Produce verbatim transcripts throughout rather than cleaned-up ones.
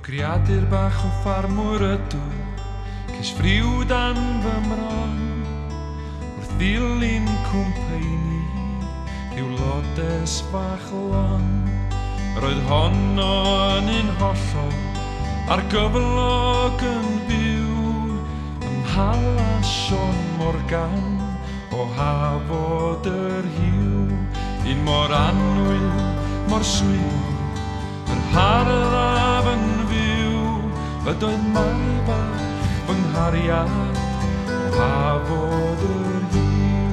creadur bach o ffarmwr ydw, Cys friw dan fy mron, wrth ddilyn cwmpaeni, rhyw lodes bach lon. Roedd honno yn un hollol, a'r gyflog yn byw, ym mhala Sion Morgan, o hafod yr hiw. Un mor annwyl, mor swyl, yr harddaf yn fyw, ydoedd mai bach fy nghariad, o hafod yr hiw.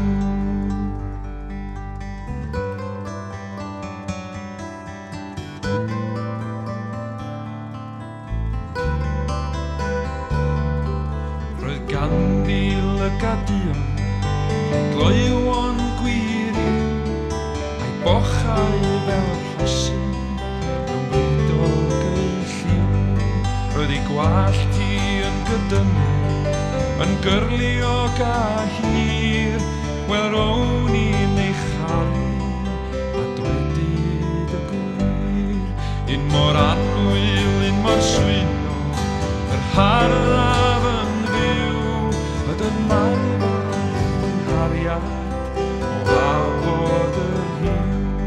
Roedd ganddi lygadion, gloiwon gwir i'w, a'i bochau fel rhosi, mewn bydog ei lliw. Roedd ei gwallt hi yn gydynu, yn gyrliog a hir, wel rown i'n ei charu, a dwedid y gwir. Un mor annwyl, un mor swino, yr harddaf yn fyw, ydoedd mai bach yng nghariad, o hafod yr hiw.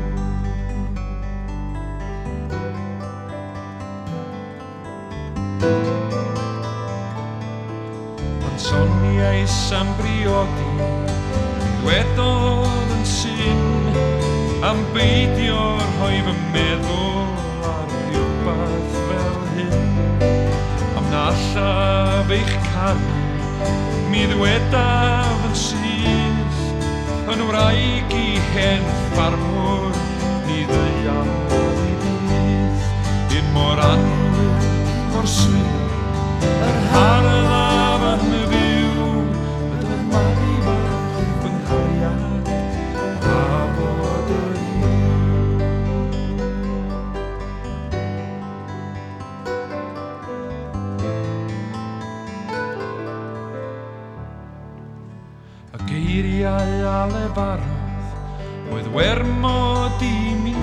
Pan soniais am briodi, dwedodd yn syn, am beidio rhoi fy meddwl ar rhywbeth fel hyn. Am na allaf eich canu, mi ddwedaf yn syth, yn wraig i hen ffarmwr, ni ddeiad i ddydd. Un mor annwyl, mor swyl, yr harddaf yn fyw, ydoedd mai bach fy nghariad, o hafod yr hiw. Y geiriau a lefarodd oedd wermod i mi,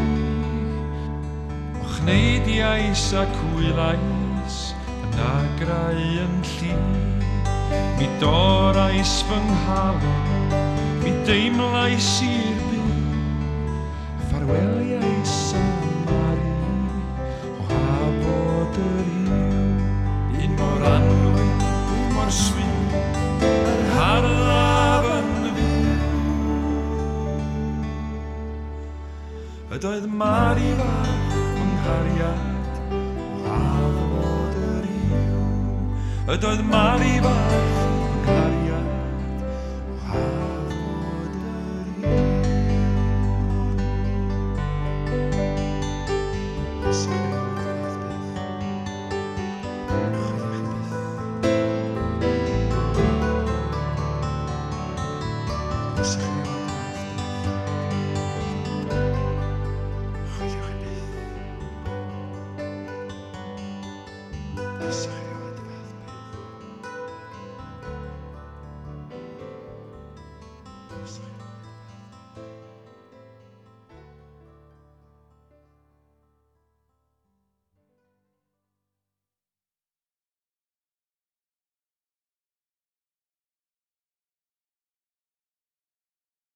o chneidiais ac hwylais yn agrau yn lli. Mi dorais fy nghalon, mi deimlais i'r byw, ffarweliais yn mari, o hafod yr hiw. Un mor annwyl, un mor swyl, yr harddaf yn ydoedd mari bach fy nghariad, o hafod yr hiw. Ydoedd mari bach fy nghariad, o hafod yr hiw. Sorry.